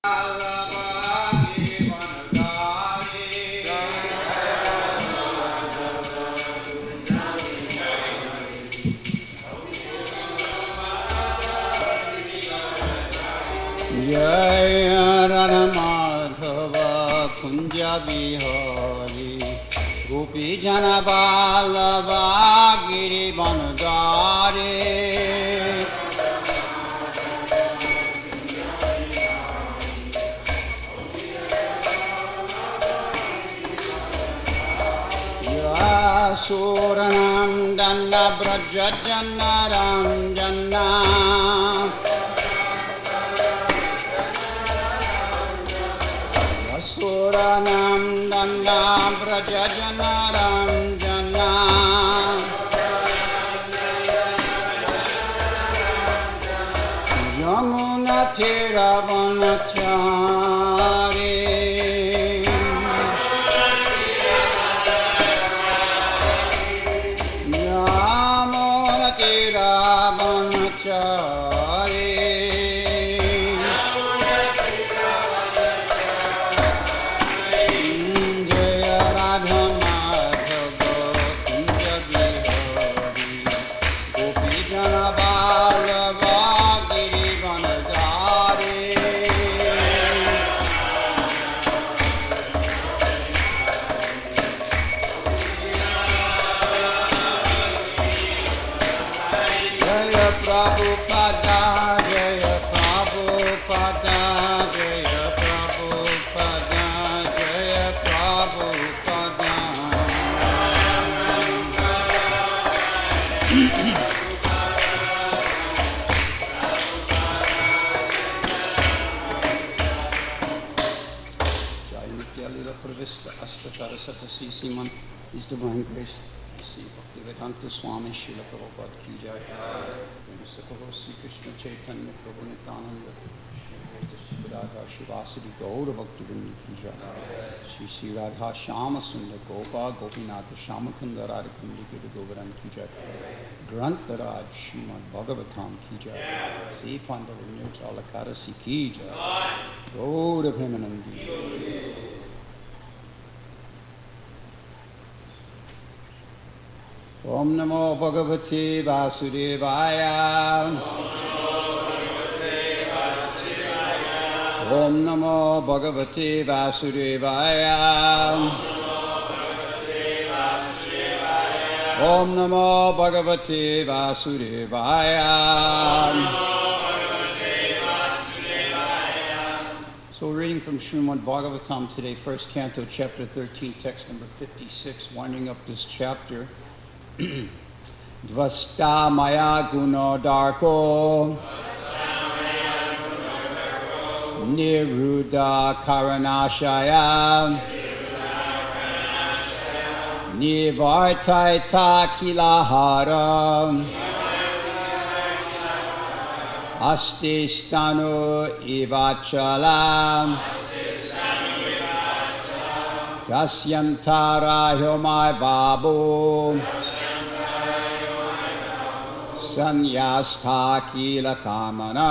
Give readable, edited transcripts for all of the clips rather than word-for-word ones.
Jai Radha Madhava Kunja Bihari Gopi Jana Vallabha Giri Vanagari Yasuranam Danda Braja Janaram Janna Suranam Danda Braja Janaram Jana Yamuna Tiravanachari Yamuna Tiravanachari Prabhupada, Jaya Prabhupada, Jaya Prabhupada, Jaya Prabhupada. Jai Nitya Lila Pravista Astatara Satasi Siman, His Divine Grace, Bhaktivedanta Swami Srila Prabhupada Ki Jai. Sri Krishna Chaitanya Prabhu Nityananda Shri Radha Shivasadi Gaura Bhaktivinoda Ki Jai. Shri Radha Shama Sundar Gopa Gopinatha Shamakunda Radhakundi Guru Govaran Ki Jai. Grantaraj Srimad Bhagavatam Ki Jai. Sri Pandavarunya Chalakara Ki Jai. Gaura Bhimanandi. Om Namo Bhagavate Vasudevaya. Om Namo Bhagavate Vasudevaya. Om Namo Bhagavate Vasudevaya. So we're reading from Srimad Bhagavatam today, first canto, chapter 13, text number 56, winding up this chapter. Dvasta Maya Guno Darko Niruddha Karanashaya Nivartaita Kilahara Astistanu Ivachala Dasyantara Hyomai Babu Sanyasta Kila Kamana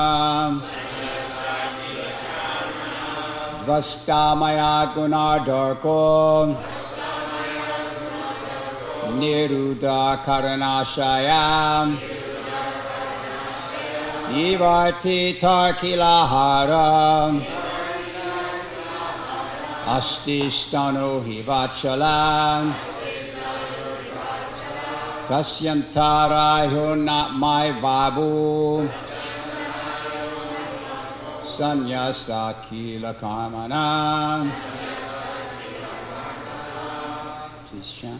Dvastamaya Gunardarko Niruddha Karanashaya Nivarti Tarkilahara Astistano Hivachala Tasyantara not my babu Sanyasa Kila Kamana. Please chant.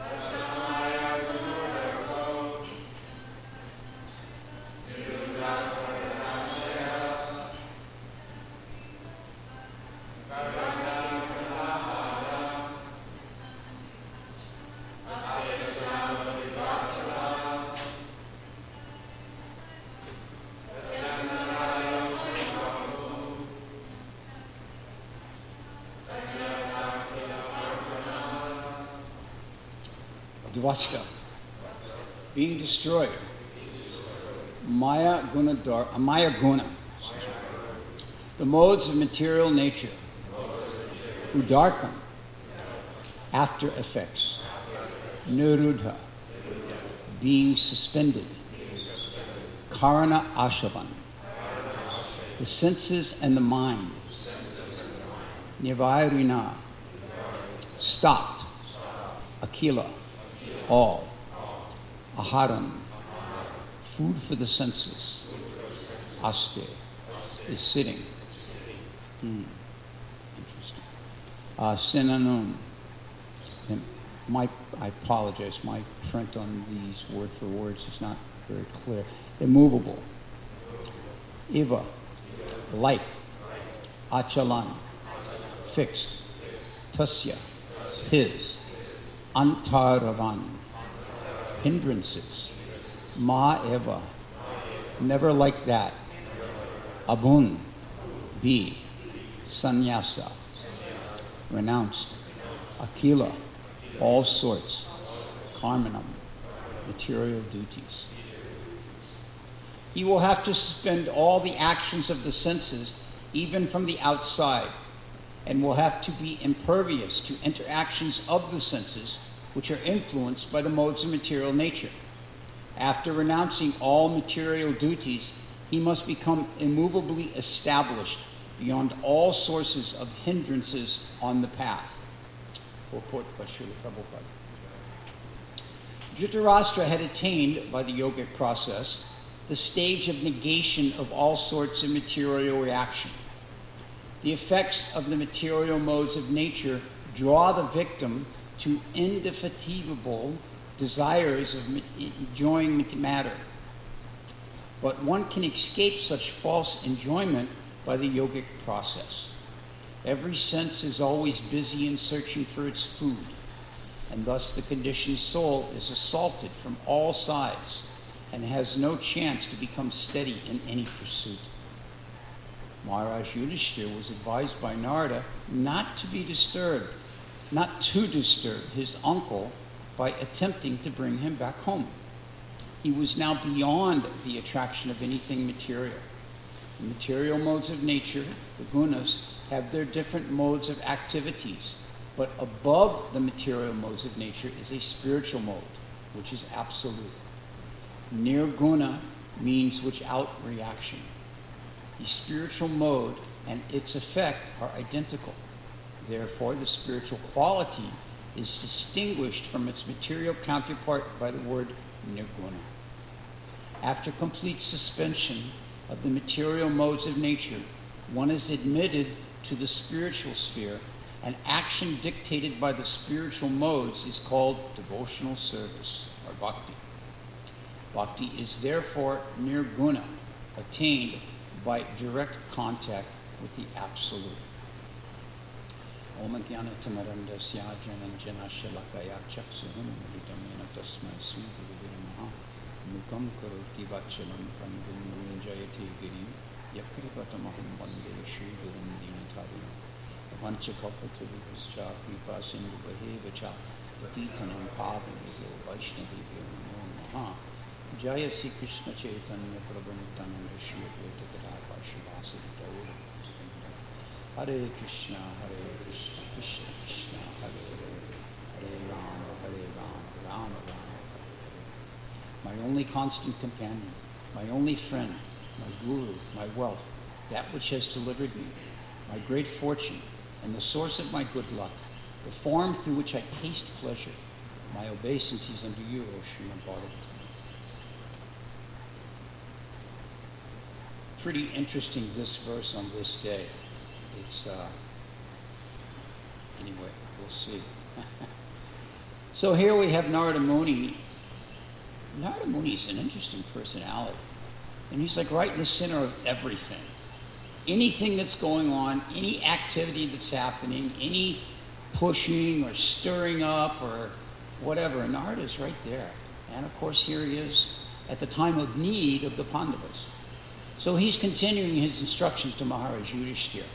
Dvashka, being destroyed. Maya guna, the modes of material nature, who darken, after effects. Nirudha, being suspended. Karana ashavan, the senses and the mind. Nivairina, stopped. Akila, all. Aharan, food for the senses. Aste, is sitting. Interesting. Sinanun. I apologize, my print on these word for words is not very clear. Immovable. Iva, like. Achalan, fixed. Tasya, his. Antaravan, hindrances. Ma eva, never like that. Abun, be. Sannyasa, renounced. Akila, all sorts. Karmanam, material duties. He will have to suspend all the actions of the senses, even from the outside, and will have to be impervious to interactions of the senses, which are influenced by the modes of material nature. After renouncing all material duties, he must become immovably established beyond all sources of hindrances on the path. Purport by Srila Prabhupada. Dhritarashtra had attained, by the yogic process, the stage of negation of all sorts of material reaction. The effects of the material modes of nature draw the victim to indefatigable desires of enjoying matter. But one can escape such false enjoyment by the yogic process. Every sense is always busy in searching for its food, and thus the conditioned soul is assaulted from all sides and has no chance to become steady in any pursuit. Maharaj Yudhishthira was advised by Narada not to disturb his uncle by attempting to bring him back home. He was now beyond the attraction of anything material. The material modes of nature, the gunas, have their different modes of activities, but above the material modes of nature is a spiritual mode, which is absolute. Nirguna means without reaction. The spiritual mode and its effect are identical. Therefore, the spiritual quality is distinguished from its material counterpart by the word nirguna. After complete suspension of the material modes of nature, one is admitted to the spiritual sphere, and action dictated by the spiritual modes is called devotional service, or bhakti. Bhakti is therefore nirguna, attained by direct contact with the Absolute. Om Jnana-timirandasya Jananjana Shalakaya Chaksuhum Vitamena Tasmai Sri Guru Namaha Mukam Karoti Vachalam Pandum Jayati Girim Yakripatamaham Vande Shri Gurum Dinatharina Vanchakalpatarupascha Kripa Sindhu Bhavevacha Patitanam Pavanyo Vaishnavibhyo Namo Namaha Jaya Sri Krishna Chaitanya Prabhu Nityananda Shri Advaita Gadadhar Srivasadi Gaura Hare Krishna, Krishna Krishna, Hare Hare Rama, Rama Rama. My only constant companion, my only friend, my guru, my wealth, that which has delivered me, my great fortune, and the source of my good luck, the form through which I taste pleasure, my obeisances unto you, O Srimad Bhagavatam. Pretty interesting, this verse on this day. It's, anyway, we'll see. So here we have Narada Muni. Narada Muni is an interesting personality. And he's like right in the center of everything. Anything that's going on, any activity that's happening, any pushing or stirring up or whatever, Narada's right there. And of course here he is at the time of need of the Pandavas. So he's continuing his instructions to Maharaj Yudhishthira.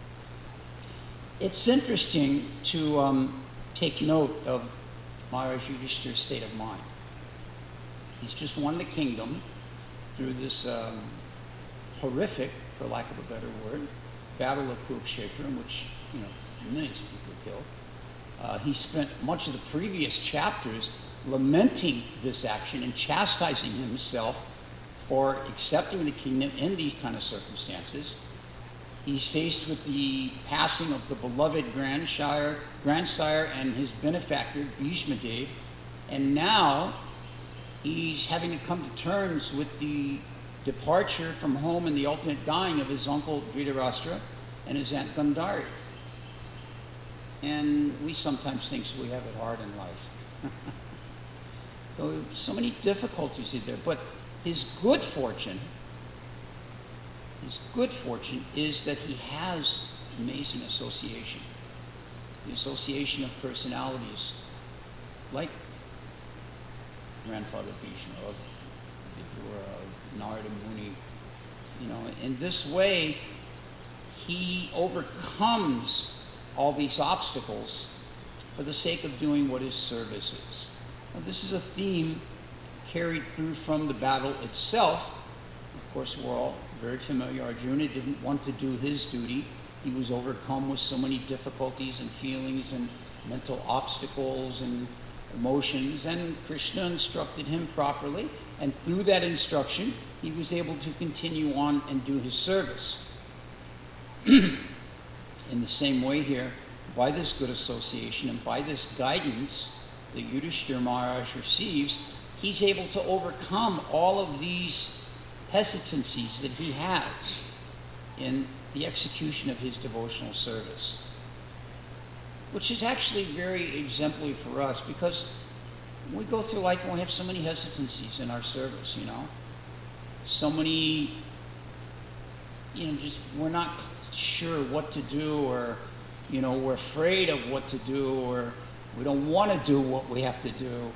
It's interesting to take note of Maharaj Yudhishthira's state of mind. He's just won the kingdom through this horrific, for lack of a better word, battle of Kurukshetra, in which millions of people were killed. He spent much of the previous chapters lamenting this action and chastising himself for accepting the kingdom in these kind of circumstances. He's faced with the passing of the beloved grandsire and his benefactor, Bhishma Dev, and now he's having to come to terms with the departure from home and the ultimate dying of his uncle Dhritarashtra and his aunt Gandhari. And we sometimes think we have it hard in life. So many difficulties in there, but his good fortune is that he has amazing association. The association of personalities like Grandfather Bhishma, of Narada Muni. In this way, he overcomes all these obstacles for the sake of doing what his service is. Now, this is a theme carried through from the battle itself. Of course, we're all very familiar. Arjuna didn't want to do his duty. He was overcome with so many difficulties and feelings and mental obstacles and emotions, and Krishna instructed him properly, and through that instruction, he was able to continue on and do his service. In the same way here, by this good association and by this guidance that Yudhishthira Maharaj receives, he's able to overcome all of these hesitancies that he has in the execution of his devotional service, which is actually very exemplary for us, because we go through life and we have so many hesitancies in our service, so many, just we're not sure what to do, or we're afraid of what to do, or we don't want to do what we have to do.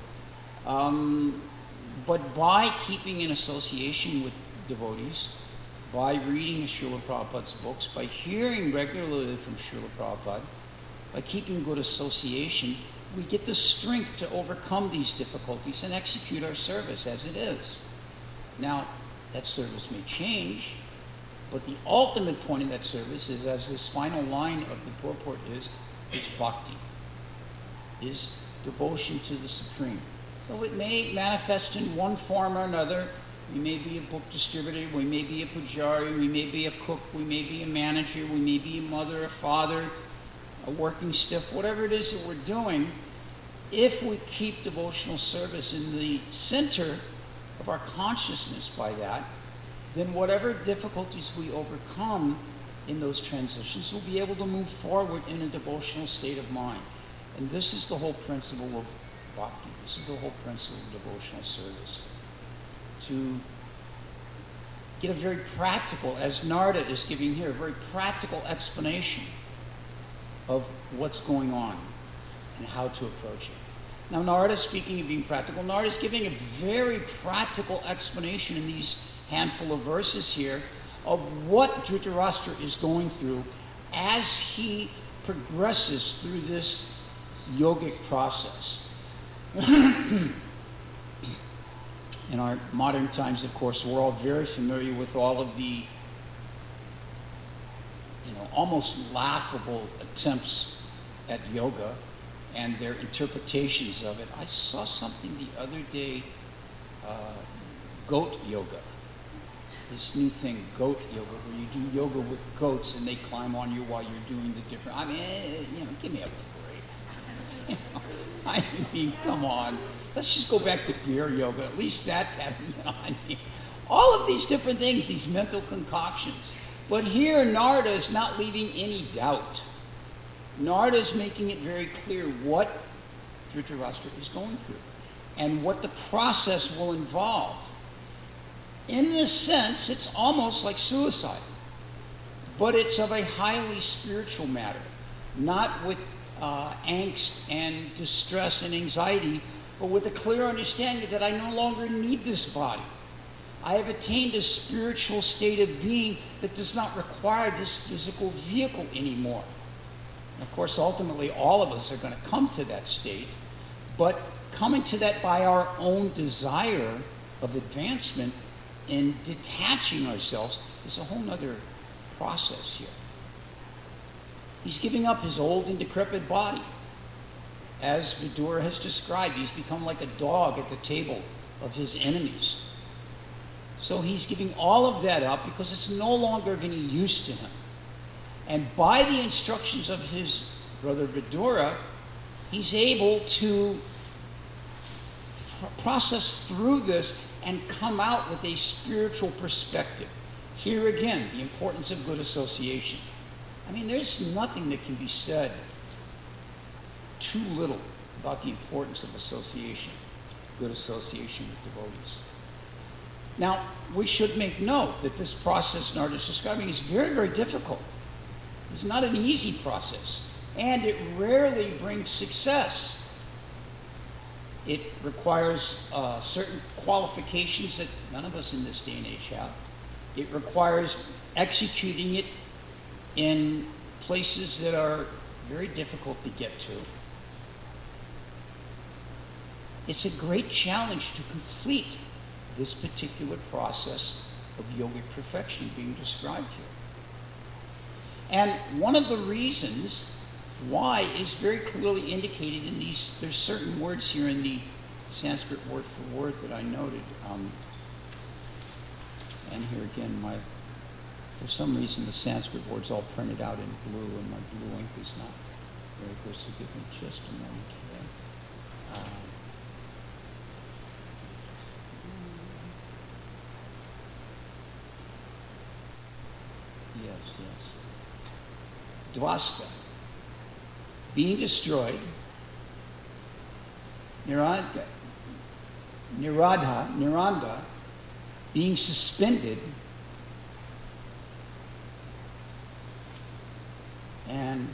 But by keeping in association with devotees, by reading Srila Prabhupada's books, by hearing regularly from Srila Prabhupada, by keeping good association, we get the strength to overcome these difficulties and execute our service as it is. Now, that service may change, but the ultimate point of that service is, as this final line of the purport is bhakti, is devotion to the Supreme. So it may manifest in one form or another. We may be a book distributor, we may be a pujari, we may be a cook, we may be a manager, we may be a mother, a father, a working stiff, whatever it is that we're doing. If we keep devotional service in the center of our consciousness by that, then whatever difficulties we overcome in those transitions, we'll be able to move forward in a devotional state of mind. And this is the whole principle of bhakti. This is the whole principle of devotional service. To get a very practical, as Narada is giving here, a very practical explanation of what's going on and how to approach it. Now, Narada, speaking of being practical, Narada is giving a very practical explanation in these handful of verses here of what Dhritarashtra is going through as he progresses through this yogic process. In our modern times, of course, we're all very familiar with all of the almost laughable attempts at yoga and their interpretations of it. I saw something the other day, goat yoga. This new thing, goat yoga, where you do yoga with goats and they climb on you while you're doing the different, give me a break. I mean, come on. Let's just go back to beer yoga. At least that, all of these different things, these mental concoctions. But here, Narada is not leaving any doubt. Narada is making it very clear what Dhritarashtra is going through and what the process will involve. In this sense, it's almost like suicide, but it's of a highly spiritual matter, not with angst and distress and anxiety, but with a clear understanding that I no longer need this body. I have attained a spiritual state of being that does not require this physical vehicle anymore. And of course, ultimately, all of us are going to come to that state, but coming to that by our own desire of advancement and detaching ourselves is a whole other process here. He's giving up his old and decrepit body. As Vidura has described, he's become like a dog at the table of his enemies. So he's giving all of that up because it's no longer of any use to him. And by the instructions of his brother Vidura, he's able to process through this and come out with a spiritual perspective. Here again, the importance of good association. I mean, there's nothing that can be said too little about the importance of association, good association with devotees. Now, we should make note that this process Narada is describing is very, very difficult. It's not an easy process, and it rarely brings success. It requires certain qualifications that none of us in this day and age have. It requires executing it in places that are very difficult to get to. It's a great challenge to complete this particular process of yogic perfection being described here. And one of the reasons why is very clearly indicated in these, there's certain words here in the Sanskrit word for word that I noted. And here again, for some reason the Sanskrit word's all printed out in blue and my blue ink is not very good, so give me just a moment here. Yes. Dvasta, being destroyed, Niranda, being suspended, and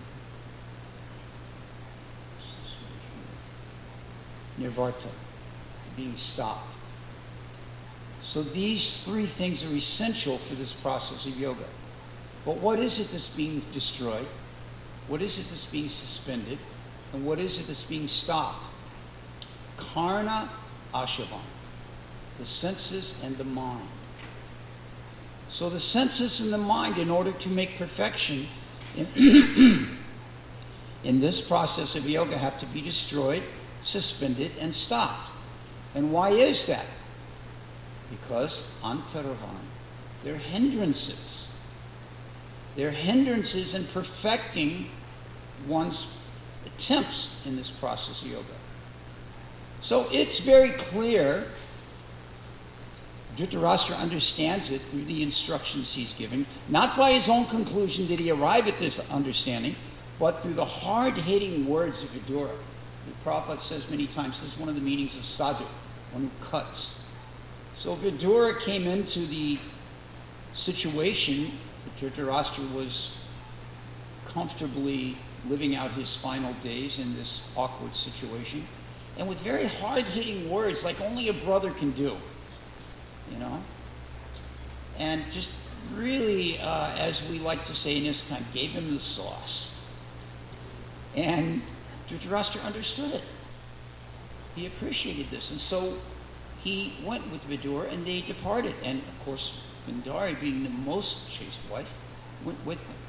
Nirvarta, being stopped. So these three things are essential for this process of yoga. But what is it that's being destroyed? What is it that's being suspended? And what is it that's being stopped? Karna Ashavan, the senses and the mind. So the senses and the mind, in order to make perfection in this process of yoga, have to be destroyed, suspended, and stopped. And why is that? Because antaravan, they're hindrances. They're hindrances in perfecting one's attempts in this process of yoga. So it's very clear, Dhritarashtra understands it through the instructions he's given. Not by his own conclusion did he arrive at this understanding, but through the hard-hitting words of Vidura. The Prabhupada says many times this is one of the meanings of sadhu, one who cuts. So Vidura came into the situation that Dhritarashtra was comfortably living out his final days in this awkward situation, and with very hard-hitting words like only a brother can do, you know? And just really, as we like to say in this kind, gave him the sauce. And Dhritarashtra understood it. He appreciated this, and so he went with Vidura, and they departed. And of course, Gandhari, being the most chaste wife, went with him.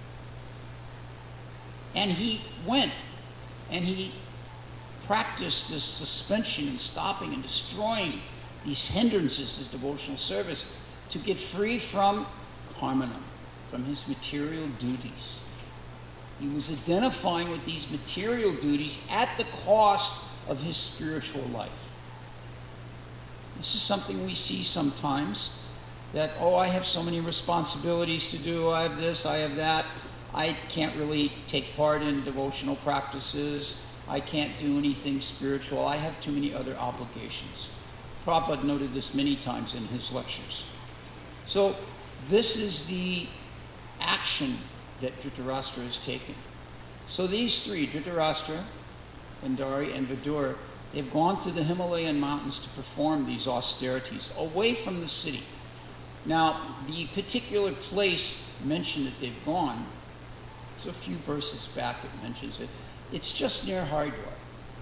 And he went, and he practiced this suspension and stopping and destroying these hindrances, his devotional service, to get free from karmanam, from his material duties. He was identifying with these material duties at the cost of his spiritual life. This is something we see sometimes, that, oh, I have so many responsibilities to do, I have this, I have that, I can't really take part in devotional practices, I can't do anything spiritual. I have too many other obligations. Prabhupada noted this many times in his lectures. So this is the action that Dhritarashtra has taken. So these three, Dhritarashtra, Gandhari, and Vidur, they've gone to the Himalayan mountains to perform these austerities away from the city. Now, the particular place mentioned that they've gone, it's a few verses back it mentions it. It's just near Haridwar.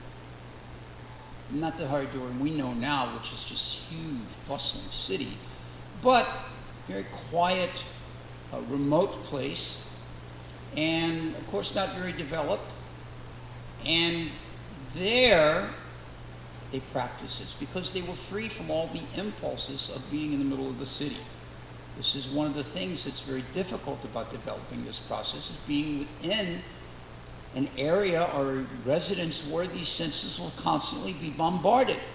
Not the Haridwar we know now, which is just huge, bustling city, but very quiet, remote place, and of course not very developed. And there they practice this because they were free from all the impulses of being in the middle of the city. This is one of the things that's very difficult about developing this process, is being within an area or a residence where these senses will constantly be bombarded. It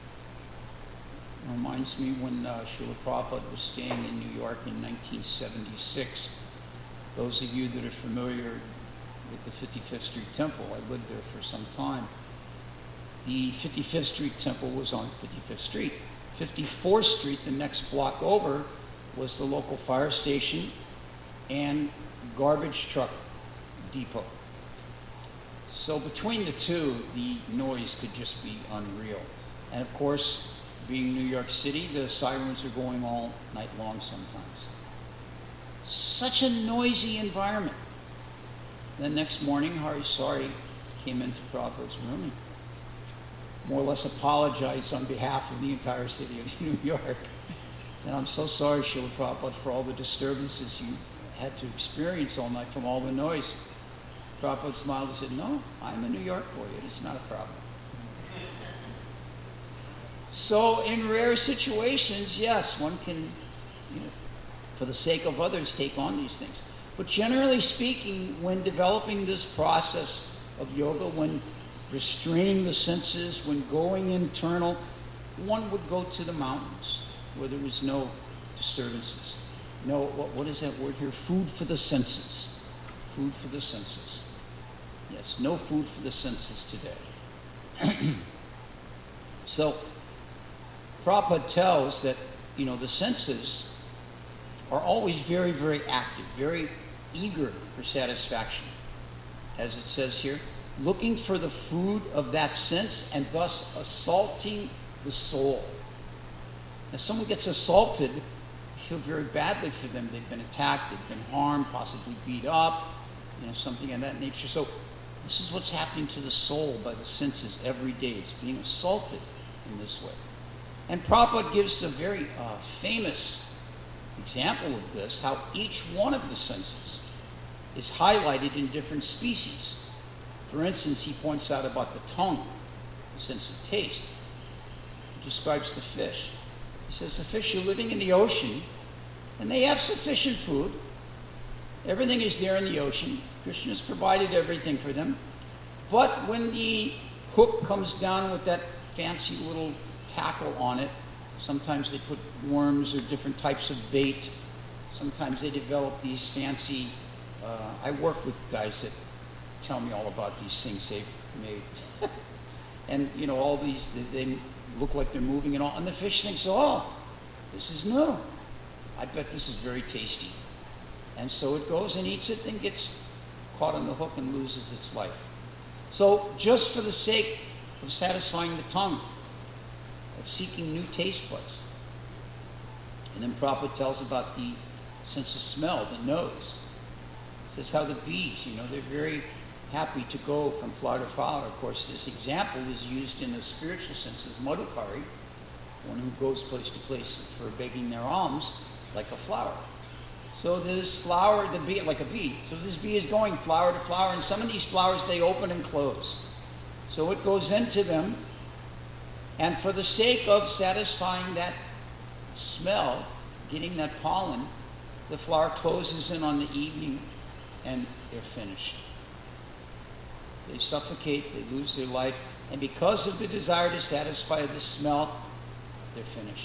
reminds me when Srila Prabhupada was staying in New York in 1976. Those of you that are familiar with the 55th Street Temple, I lived there for some time. The 55th Street Temple was on 55th Street. 54th Street, the next block over, was the local fire station and garbage truck depot. So between the two, the noise could just be unreal. And of course, being New York City, the sirens are going all night long sometimes. Such a noisy environment. The next morning, Hari Sari came into Prabhupada's room and more or less apologized on behalf of the entire city of New York. And I'm so sorry, Srila Prabhupada, for all the disturbances you had to experience all night from all the noise. Prabhupada smiled and said, no, I'm a New York boy. It's not a problem. So in rare situations, yes, one can, for the sake of others, take on these things. But generally speaking, when developing this process of yoga, when restraining the senses, when going internal, one would go to the mountains where there was no disturbances. No, what is that word here? Food for the senses. Food for the senses. Yes, no food for the senses today. So, Prabhupada tells that, the senses are always very, very active, very eager for satisfaction. As it says here, looking for the food of that sense and thus assaulting the soul. If someone gets assaulted, you feel very badly for them. They've been attacked, they've been harmed, possibly beat up, something of that nature. So this is what's happening to the soul by the senses every day. It's being assaulted in this way. And Prabhupada gives a very famous example of this, how each one of the senses is highlighted in different species. For instance, he points out about the tongue, the sense of taste. He describes the fish. He says the fish are living in the ocean, and they have sufficient food. Everything is there in the ocean. Krishna has provided everything for them. But when the hook comes down with that fancy little tackle on it, sometimes they put worms or different types of bait. Sometimes they develop these fancy, I work with guys that tell me all about these things they've made. And, all these, they look like they're moving and all. And the fish thinks, oh, this is new. I bet this is very tasty. And so it goes and eats it and gets caught on the hook and loses its life. So just for the sake of satisfying the tongue, of seeking new taste buds. And then Prabhupada tells about the sense of smell, the nose. Says how the bees, they're very happy to go from flower to flower. Of course, this example is used in the spiritual sense as Madhukari, one who goes place to place for begging their alms, like a flower. So this flower, the bee, like a bee. So this bee is going flower to flower, and some of these flowers, they open and close. So it goes into them, and for the sake of satisfying that smell, getting that pollen, the flower closes in on the evening, and they're finished. They suffocate, they lose their life, and because of the desire to satisfy the smell, they're finished.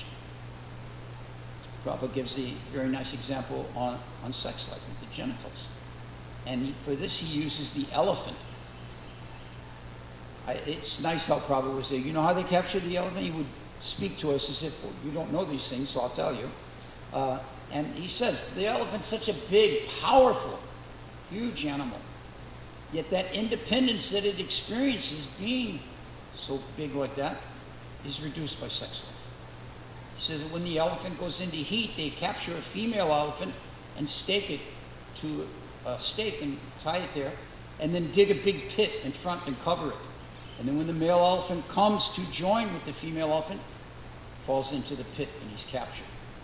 Prabhupada gives a very nice example on sex life, with the genitals. And for this he uses the elephant. It's nice how Prabhupada would say, you know how they captured the elephant? He would speak to us as if, well, you don't know these things, so I'll tell you. And he says, the elephant's such a big, powerful, huge animal. Yet that independence that it experiences being so big like that is reduced by sex life. He says that when the elephant goes into heat, they capture a female elephant and stake it to a stake and tie it there, and then dig a big pit in front and cover it. And then when the male elephant comes to join with the female elephant, falls into the pit and he's captured.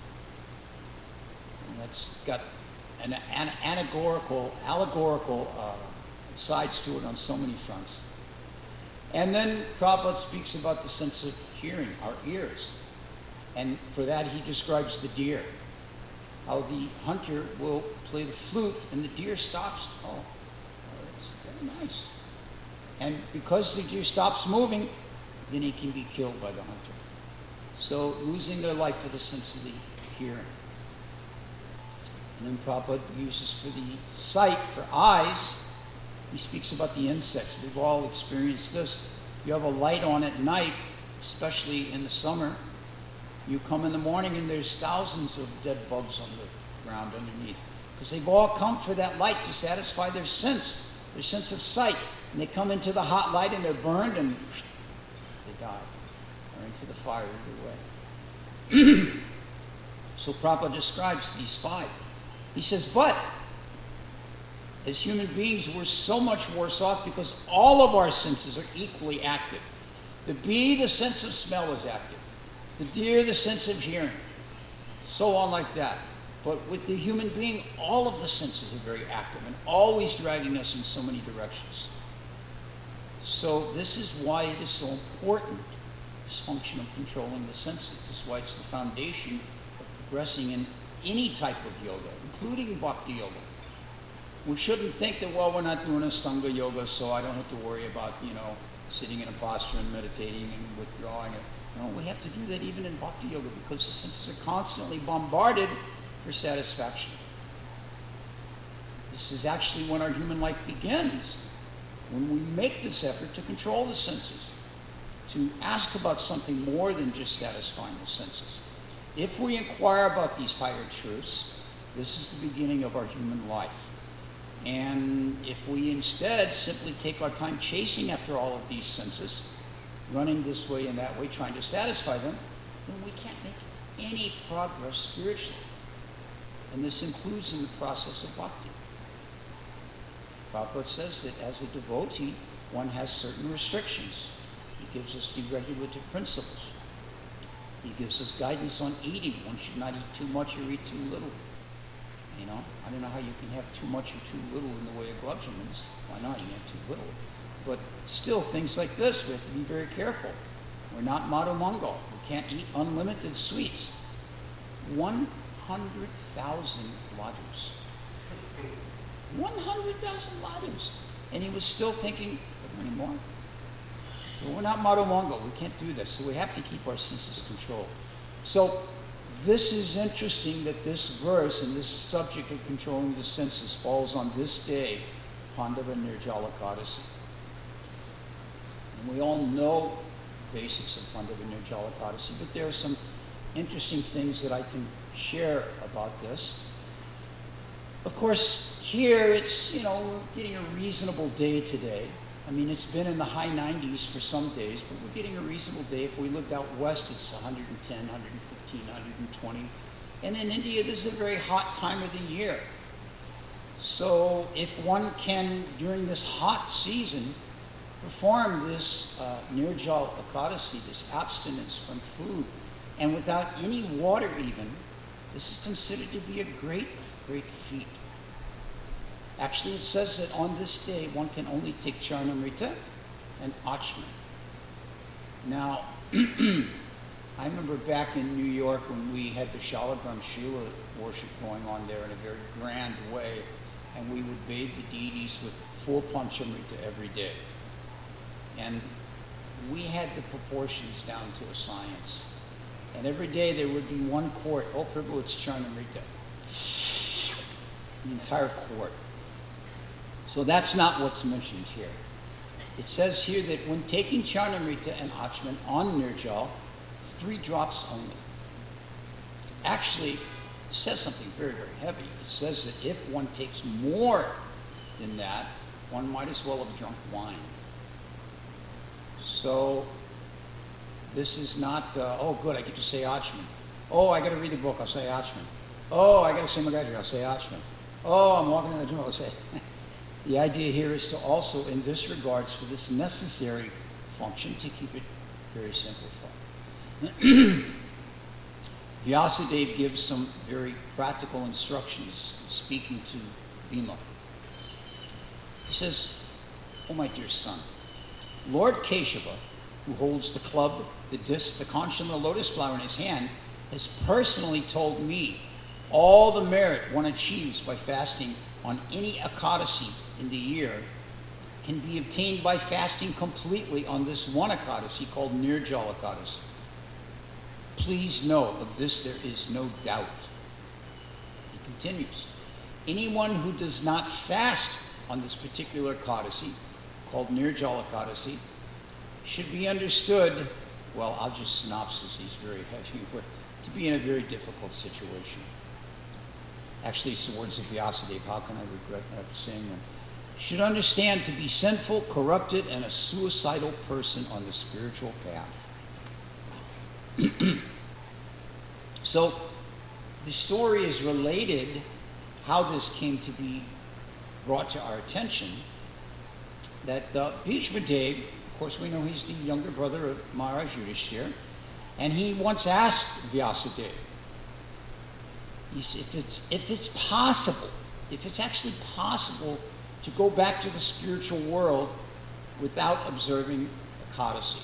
And that's got an allegorical sides to it on so many fronts. And then Prabhupada speaks about the sense of hearing, our ears. And for that he describes the deer. How the hunter will play the flute and the deer stops. Oh, that's very nice. And because the deer stops moving, then he can be killed by the hunter. So losing their life for the sense of the hearing. And then Prabhupada uses for the sight, for eyes, he speaks about the insects. We've all experienced this. You have a light on at night, especially in the summer. You come in the morning and there's thousands of dead bugs on the ground underneath. Because they've all come for that light to satisfy their sense of sight. And they come into the hot light and they're burned and they die. Or into the fire either way. So Prabhupada describes these five. He says, but as human beings, we're so much worse off because all of our senses are equally active. The bee, the sense of smell is active. The deer, the sense of hearing. So on like that. But with the human being, all of the senses are very active and always dragging us in so many directions. So this is why it is so important, this function of controlling the senses. This is why it's the foundation of progressing in any type of yoga, including bhakti yoga. We shouldn't think that, well, we're not doing Ashtanga yoga, so I don't have to worry about, sitting in a posture and meditating and withdrawing it. No, we have to do that even in bhakti yoga because the senses are constantly bombarded for satisfaction. This is actually when our human life begins, when we make this effort to control the senses, to ask about something more than just satisfying the senses. If we inquire about these higher truths, this is the beginning of our human life. And if we instead simply take our time chasing after all of these senses, running this way and that way, trying to satisfy them, then we can't make any progress spiritually. And this includes in the process of bhakti. Prabhupada says that as a devotee, one has certain restrictions. He gives us the regulative principles. He gives us guidance on eating. One should not eat too much or eat too little. I don't know how you can have too much or too little in the way of gluttons. Why not? You have too little. But still, things like this, we have to be very careful. We're not Madhu Mangal. We can't eat unlimited sweets. 100,000 ladus. 100,000 ladus. And he was still thinking, how many more? So we're not Madhu Mangal. We can't do this. So we have to keep our senses controlled. So this is interesting that this verse and this subject of controlling the senses falls on this day, Pandava Nirjala Ekadasi. And we all know the basics of Pandava Nirjala Ekadasi, but there are some interesting things that I can share about this. Of course, here it's, we're getting a reasonable day today. I mean, it's been in the high 90s for some days, but we're getting a reasonable day. If we lived out west, it's 110, 115, 120. And in India, this is a very hot time of the year. So if one can, during this hot season, perform this Nirjala Ekadasi, this abstinence from food, and without any water even, this is considered to be a great, great feat. Actually, it says that on this day, one can only take Charnamrita and Achman. Now, I remember back in New York when we had the Shalagram Shila worship going on there in a very grand way, and we would bathe the deities with full Panchamrita every day. And we had the proportions down to a science. And every day there would be one quart. Oh, Prabhu, it's Charnamrita. The entire quart. So that's not what's mentioned here. It says here that when taking Charnamrita and Achman on Nirjal, 3 drops only. Actually, it says something very, very heavy. It says that if one takes more than that, one might as well have drunk wine. So this is not, oh good, I get to say Achman. Oh, I got to read the book, I'll say Achman. Oh, I got to say Magadri, I'll say Achman. Oh, I'm walking in the gym, I'll say. The idea here is to also, in this regards, for this necessary function, to keep it very simplified. Vyasadeva gives some very practical instructions speaking to Bhima. He says, "Oh my dear son, Lord Keshava, who holds the club, the disc, the conch, and the lotus flower in his hand, has personally told me all the merit one achieves by fasting on any Ekadasi in the year can be obtained by fasting completely on this one Ekadasi called Nirjal Ekadasi. Please know of this there is no doubt." He continues, "Anyone who does not fast on this particular Ekadasi, called Nirjal Ekadasi, should be understood," well, I'll just synopsis these very heavy words, "to be in a very difficult situation." Actually, it's the words of Vyasadeva. How can I regret after saying them? "Should understand to be sinful, corrupted, and a suicidal person on the spiritual path." So, the story is related, how this came to be brought to our attention, that Bhishma Dev, of course we know he's the younger brother of Maharaj Yudhishthira, and he once asked Vyasadeva, he said, if it's possible, if it's actually possible to go back to the spiritual world without observing Ekadasi.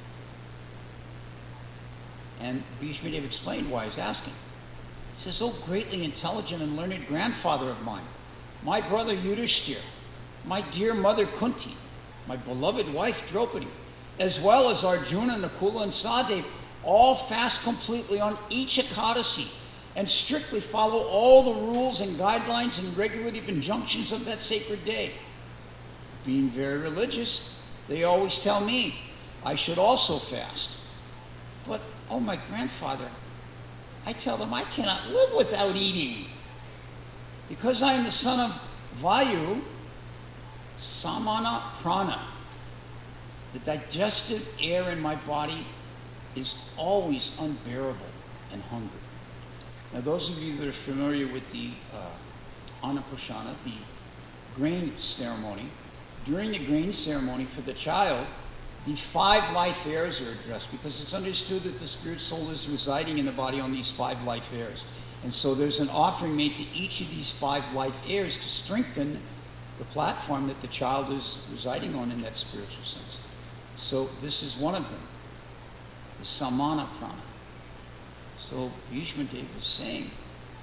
And Bhishma Dev explained why he's asking. He says, "Oh, greatly intelligent and learned grandfather of mine, my brother Yudhishthira, my dear mother Kunti, my beloved wife Draupadi, as well as Arjuna, Nakula, and Sahadev, all fast completely on each Ekadasi and strictly follow all the rules and guidelines and regulative injunctions of that sacred day. Being very religious, they always tell me I should also fast. But, oh my grandfather, I tell them I cannot live without eating. Because I am the son of Vayu, Samana Prana. The digestive air in my body is always unbearable and hungry." Now, those of you that are familiar with the Annapurshana, the grain ceremony, during the grain ceremony for the child, the 5 life airs are addressed because it's understood that the spirit soul is residing in the body on these 5 life airs. And so there's an offering made to each of these 5 life airs to strengthen the platform that the child is residing on in that spiritual sense. So this is one of them, the Samana Prana. So Bhishma Dev is saying,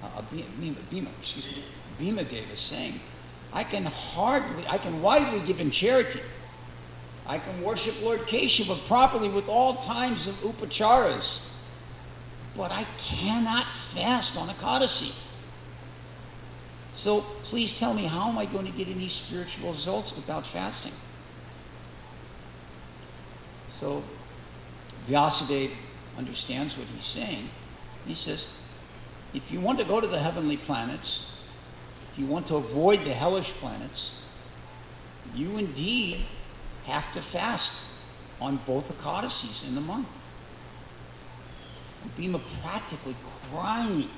Bhima Dev is saying, I can widely give in charity. I can worship Lord Keshava properly with all kinds of upacharas, but I cannot fast on Ekadasi. So please tell me, how am I going to get any spiritual results without fasting? So Vyasadeva understands what he's saying. He says, if you want to go to the heavenly planets, if you want to avoid the hellish planets, you indeed have to fast on both Ekadasis in the month. Bhima practically crying.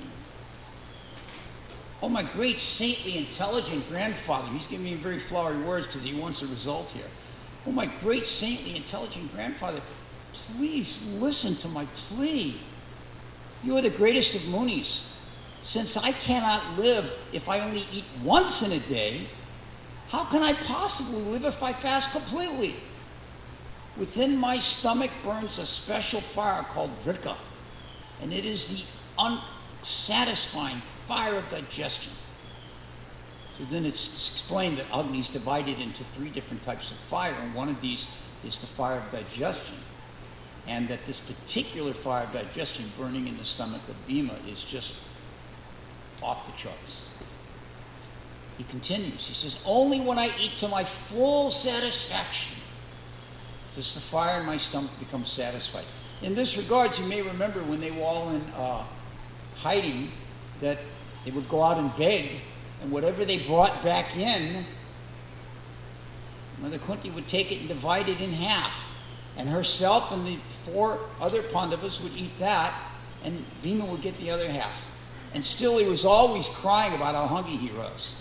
Oh, my great saintly, intelligent grandfather. He's giving me very flowery words because he wants a result here. Oh, my great saintly, intelligent grandfather, please listen to my plea. You are the greatest of Munis. Since I cannot live if I only eat once in a day, how can I possibly live if I fast completely? Within my stomach burns a special fire called Vrika, and it is the unsatisfying fire of digestion. So then it's explained that Agni is divided into 3 different types of fire, and one of these is the fire of digestion. And that this particular fire of digestion burning in the stomach of Bhima is just off the charts. He continues, he says, only when I eat to my full satisfaction does the fire in my stomach become satisfied. In this regard, you may remember when they were all in hiding, that they would go out and beg, and whatever they brought back in, Mother Kunti would take it and divide it in half. And herself and the 4 other Pandavas would eat that, and Bhima would get the other half. And still he was always crying about how hungry he was.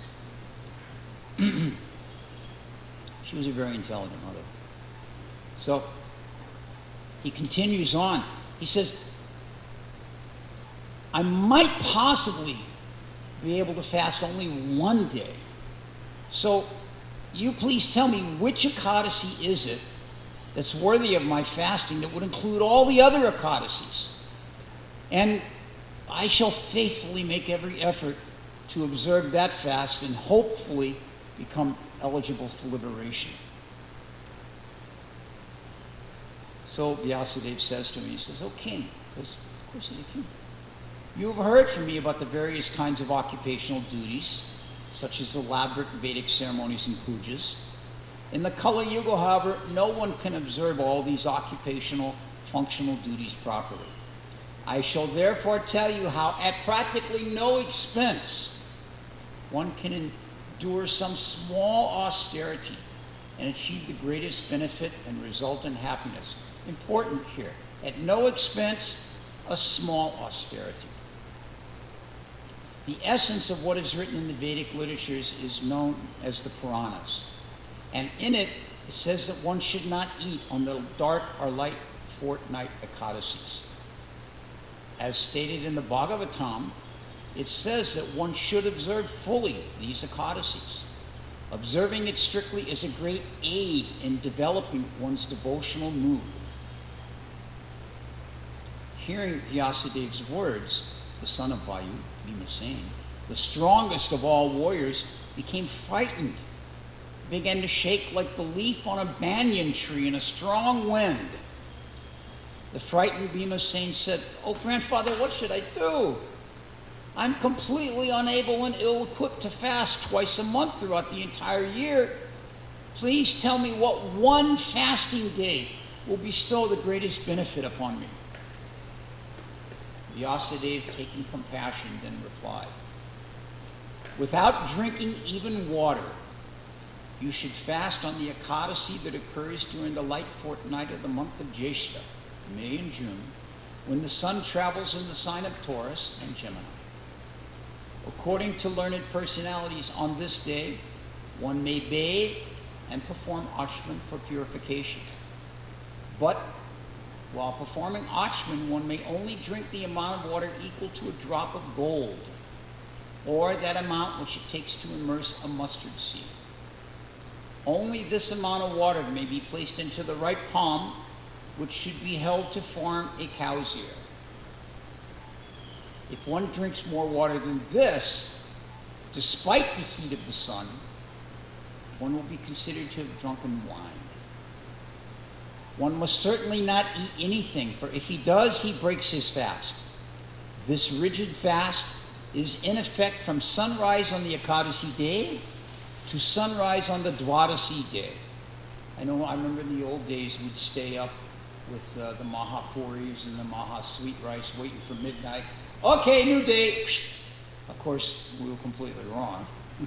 She was a very intelligent mother. So he continues on. He says, I might possibly be able to fast only one day. So you please tell me, which Ekadasi is it that's worthy of my fasting that would include all the other Ekadasis? And I shall faithfully make every effort to observe that fast and hopefully become eligible for liberation. So Vyasadeva says to me, he says, "Oh king," because of course he's a king, "you have heard from me about the various kinds of occupational duties, such as elaborate Vedic ceremonies and pujas. In the Kali Yuga, however, no one can observe all these occupational, functional duties properly. I shall therefore tell you how, at practically no expense, one can endure some small austerity and achieve the greatest benefit and result in happiness." Important here, at no expense, a small austerity. The essence of what is written in the Vedic literatures is known as the Puranas. And in it, it says that one should not eat on the dark or light fortnight Ekadasis. As stated in the Bhagavatam, it says that one should observe fully these Ekadasis. Observing it strictly is a great aid in developing one's devotional mood. Hearing Vyasadeva's words, the son of Vayu, Bhimasena, the strongest of all warriors, became frightened, began to shake like the leaf on a banyan tree in a strong wind. The frightened Bhimasena said, "Oh, grandfather, what should I do? I'm completely unable and ill-equipped to fast twice a month throughout the entire year. Please tell me what one fasting day will bestow the greatest benefit upon me." Vyasadeva, taking compassion, then replied, "Without drinking even water, you should fast on the Ekadasi that occurs during the light fortnight of the month of Jyeshta, May and June, when the sun travels in the sign of Taurus and Gemini. According to learned personalities, on this day, one may bathe and perform Achman for purification. But while performing Achman, one may only drink the amount of water equal to a drop of gold, or that amount which it takes to immerse a mustard seed. Only this amount of water may be placed into the right palm, which should be held to form a cow's ear. If one drinks more water than this, despite the heat of the sun, one will be considered to have drunken wine. One must certainly not eat anything, for if he does, he breaks his fast. This rigid fast is in effect from sunrise on the Ekadasi day to sunrise on the Dwadasi day." I remember in the old days we'd stay up with the Mahapuris and the Maha sweet rice waiting for midnight. Okay, new day. Of course, we were completely wrong.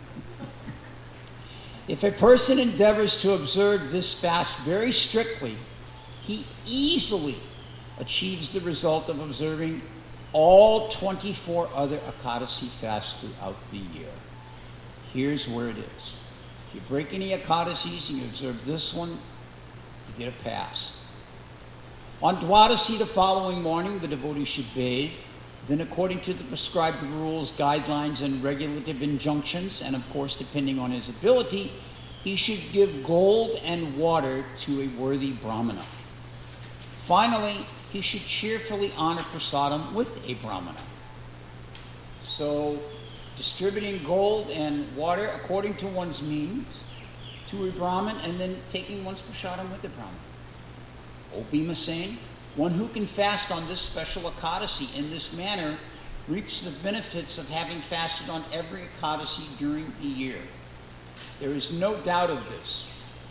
If a person endeavors to observe this fast very strictly, he easily achieves the result of observing all 24 other Ekadasi fasts throughout the year. Here's where it is. If you break any Ekadasis and you observe this one, you get a pass. On Dwadasi the following morning, the devotee should bathe. Then, according to the prescribed rules, guidelines, and regulative injunctions, and of course depending on his ability, he should give gold and water to a worthy Brahmana. Finally, he should cheerfully honor prasadam with a Brahmana. So, distributing gold and water according to one's means to a Brahmin, and then taking one's prasadam with the Brahmin. O Bhimasena, one who can fast on this special Ekadasi in this manner reaps the benefits of having fasted on every Ekadasi during the year. There is no doubt of this.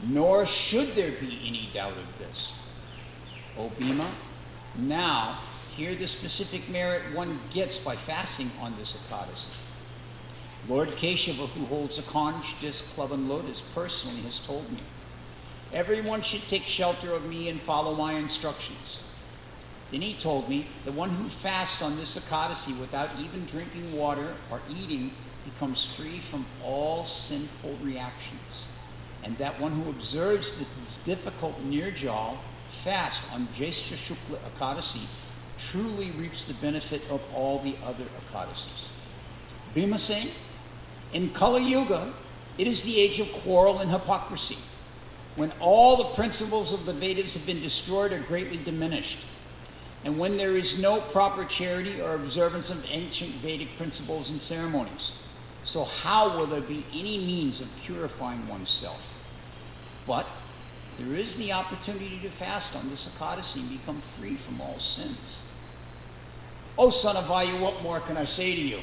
nor should there be any doubt of this. O Bhima, now hear the specific merit one gets by fasting on this Ekadasi. Lord Keshava, who holds a conch, disc, club, and lotus, personally has told me, everyone should take shelter of me and follow my instructions. Then he told me, the one who fasts on this Ekadasi without even drinking water or eating becomes free from all sinful reactions. And that one who observes this difficult Nirjal fast on Jyeshtha Shukla Ekadasi truly reaps the benefit of all the other Ekadasis. Bhima saying, in Kali Yuga, it is the age of quarrel and hypocrisy, when all the principles of the Vedas have been destroyed or greatly diminished, and when there is no proper charity or observance of ancient Vedic principles and ceremonies. So how will there be any means of purifying oneself? But there is the opportunity to fast on this Ekadasi and become free from all sins. Oh, son of Vayu, what more can I say to you?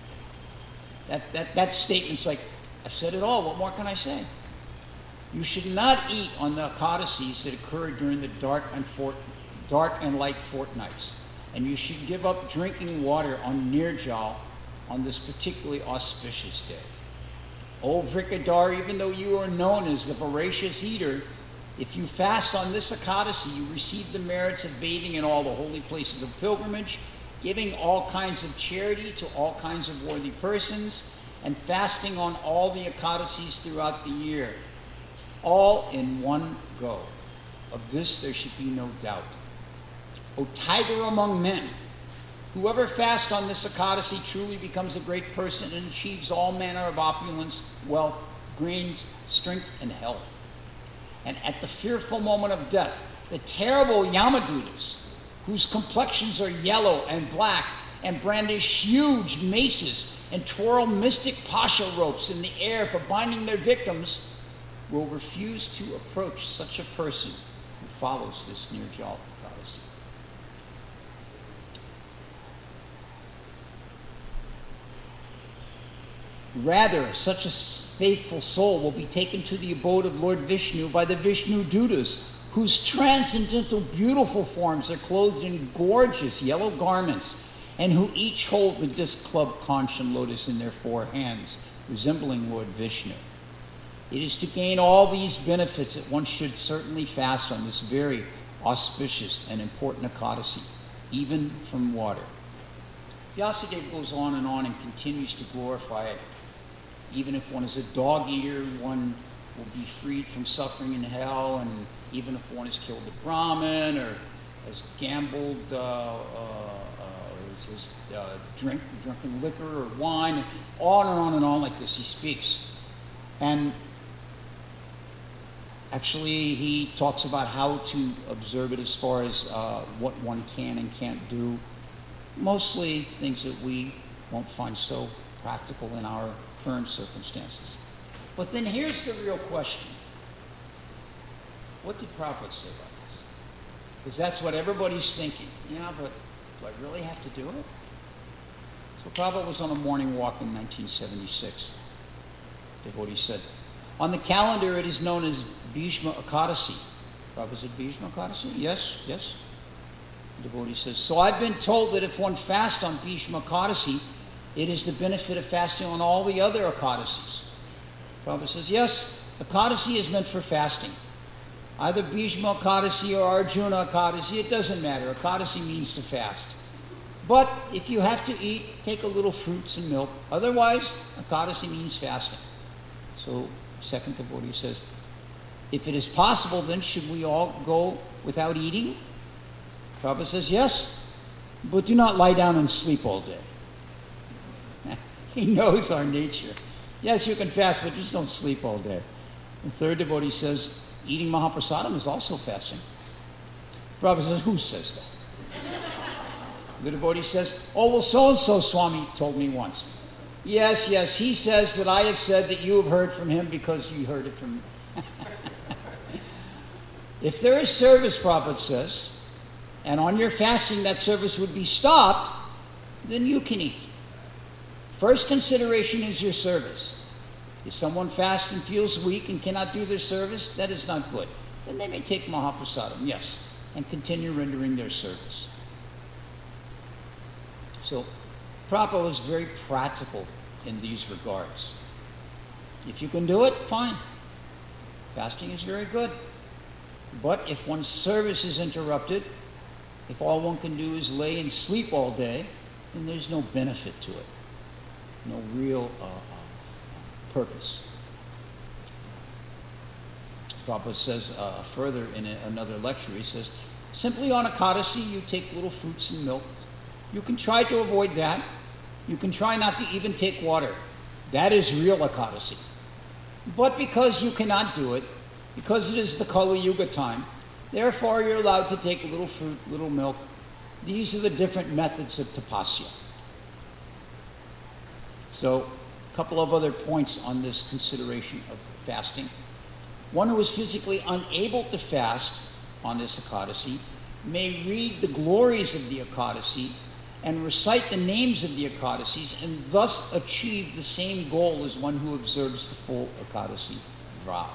That statement's like, I've said it all, what more can I say? You should not eat on the Ekadasis that occur during the dark and light fortnights. And you should give up drinking water on Nirjal on this particularly auspicious day. O Vrikadar, even though you are known as the voracious eater, if you fast on this Ekadasi, you receive the merits of bathing in all the holy places of pilgrimage, giving all kinds of charity to all kinds of worthy persons, and fasting on all the Ekadasis throughout the year, all in one go. Of this there should be no doubt. O tiger among men, whoever fasts on this Ekadasi truly becomes a great person and achieves all manner of opulence, wealth, gains, strength, and health. And at the fearful moment of death, the terrible Yamadutas, whose complexions are yellow and black and brandish huge maces and twirl mystic pasha ropes in the air for binding their victims, will refuse to approach such a person who follows this Nirjal Ekadasi. Rather, such a faithful soul will be taken to the abode of Lord Vishnu by the Vishnu Dutas, whose transcendental beautiful forms are clothed in gorgeous yellow garments, and who each hold the disc, club, conch, and lotus in their 4 hands, resembling Lord Vishnu. It is to gain all these benefits that one should certainly fast on this very auspicious and important Ekadasi, even from water. Vyasadeva goes on and continues to glorify it. Even if one is a dog eater, one will be freed from suffering in hell, and even if one has killed a Brahmin or has gambled or has drinking liquor or wine, and on like this he speaks. And actually he talks about how to observe it as far as what one can and can't do. Mostly things that we won't find so practical in our current circumstances. But then here's the real question. What did Prabhupada say about this? Because that's what everybody's thinking. Yeah, but do I really have to do it? So Prabhupada was on a morning walk in 1976. Devotee said, on the calendar it is known as Bhishma Ekadasi. Prabhupada said, Bhishma Ekadasi? Yes. The devotee says, so I've been told that if one fasts on Bhishma Ekadasi, it is the benefit of fasting on all the other Ekadasis. Prabhupada says, yes, Ekadasi is meant for fasting. Either Bhishma Ekadasi or Arjuna Ekadasi, it doesn't matter. Ekadasi means to fast. But if you have to eat, take a little fruits and milk. Otherwise, Ekadasi means fasting. So, second devotee says, if it is possible, then should we all go without eating? Prabhupada says, yes, but do not lie down and sleep all day. He knows our nature. Yes, you can fast, but just don't sleep all day. The third devotee says, eating Mahaprasadam is also fasting. Prabhupada says, who says that? The devotee says, oh, well, so-and-so Swami told me once. Yes, he says that I have said that you have heard from him because you heard it from me. If there is service, Prabhupada says, and on your fasting that service would be stopped, then you can eat. First consideration is your service. If someone fasts and feels weak and cannot do their service, that is not good. Then they may take Mahaprasadam, yes, and continue rendering their service. So Prabhupada was very practical in these regards. If you can do it, fine. Fasting is very good. But if one's service is interrupted, if all one can do is lay and sleep all day, then there's no benefit to it. No real purpose. Prabhupada says further in another lecture, he says, simply on Ekadasi you take little fruits and milk. You can try to avoid that. You can try not to even take water. That is real Ekadasi. But because you cannot do it, because it is the Kali Yuga time, therefore you're allowed to take a little fruit, little milk. These are the different methods of tapasya. So, a couple of other points on this consideration of fasting. One who is physically unable to fast on this Ekadasi may read the glories of the Ekadasi and recite the names of the Ekadasis and thus achieve the same goal as one who observes the full Ekadasi vow.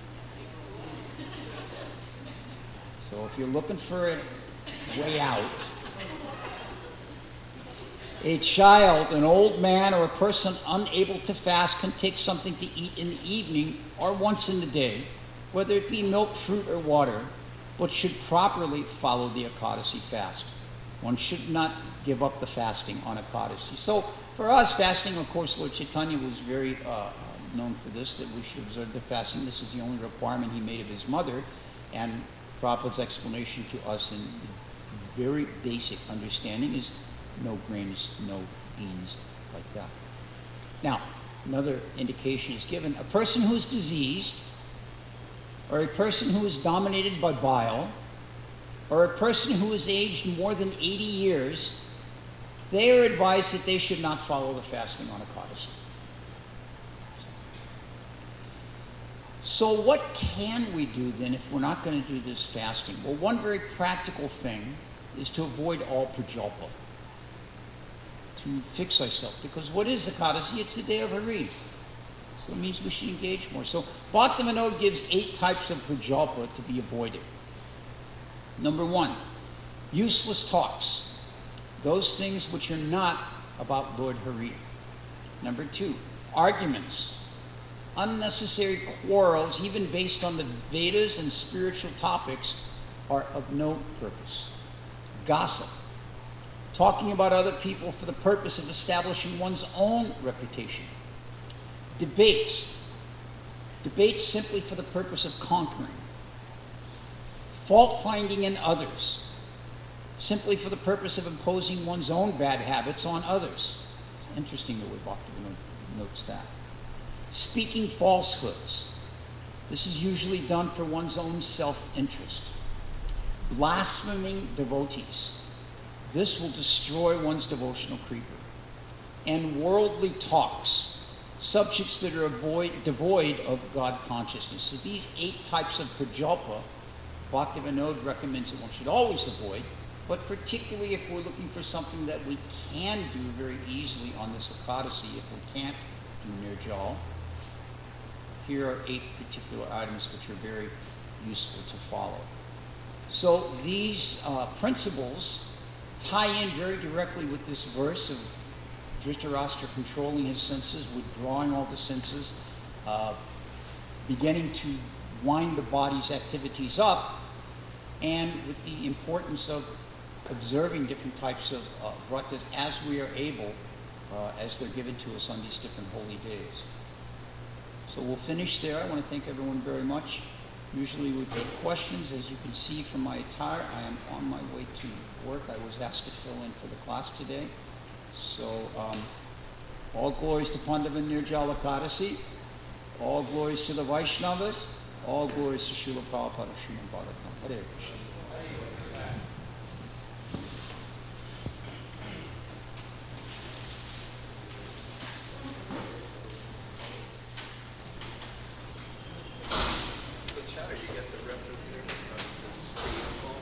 So if you're looking for a way out, a child, an old man, or a person unable to fast can take something to eat in the evening or once in the day, whether it be milk, fruit, or water, but should properly follow the Ekadasi fast. One should not give up the fasting on Ekadasi. So for us, fasting, of course, Lord Chaitanya was very known for this, that we should observe the fasting. This is the only requirement he made of his mother, and Prabhupada's explanation to us in very basic understanding is no grains, no beans, like that. Now, another indication is given. A person who is diseased, or a person who is dominated by bile, or a person who is aged more than 80 years, they are advised that they should not follow the fasting on Ekadasi. So what can we do then if we're not going to do this fasting? Well, one very practical thing is to avoid all prajalpa, to fix ourselves. Because what is Ekadasi? It's the day of Hari. So it means we should engage more. So Bhaktivinoda gives 8 types of prajalpa to be avoided. Number 1, useless talks. Those things which are not about Lord Hari. Number 2, arguments. Unnecessary quarrels, even based on the Vedas and spiritual topics, are of no purpose. Gossip. Talking about other people for the purpose of establishing one's own reputation. Debates. Debates simply for the purpose of conquering. Fault-finding in others, simply for the purpose of imposing one's own bad habits on others. It's interesting the way Bhaktivinoda notes that. Speaking falsehoods. This is usually done for one's own self-interest. Blaspheming devotees. This will destroy one's devotional creeper. And worldly talks, subjects that are devoid of God consciousness. So these 8 types of prajalpa, Bhaktivinoda recommends that one should always avoid, but particularly if we're looking for something that we can do very easily on this Ekadasi, if we can't do Nirjal, here are 8 particular items which are very useful to follow. So these principles tie in very directly with this verse of Dhritarashtra controlling his senses, withdrawing all the senses, beginning to wind the body's activities up, and with the importance of observing different types of vratas as we are able, as they're given to us on these different holy days. So we'll finish there. I want to thank everyone very much. Usually we take questions. As you can see from my attire, I am on my way to work. I was asked to fill in for the class today. So all glories to Pandava Nirjala Ekadasi. All glories to the Vaishnavas. All glories to Srila Prabhupada Srimad Bhagavatam. Hare Krishna.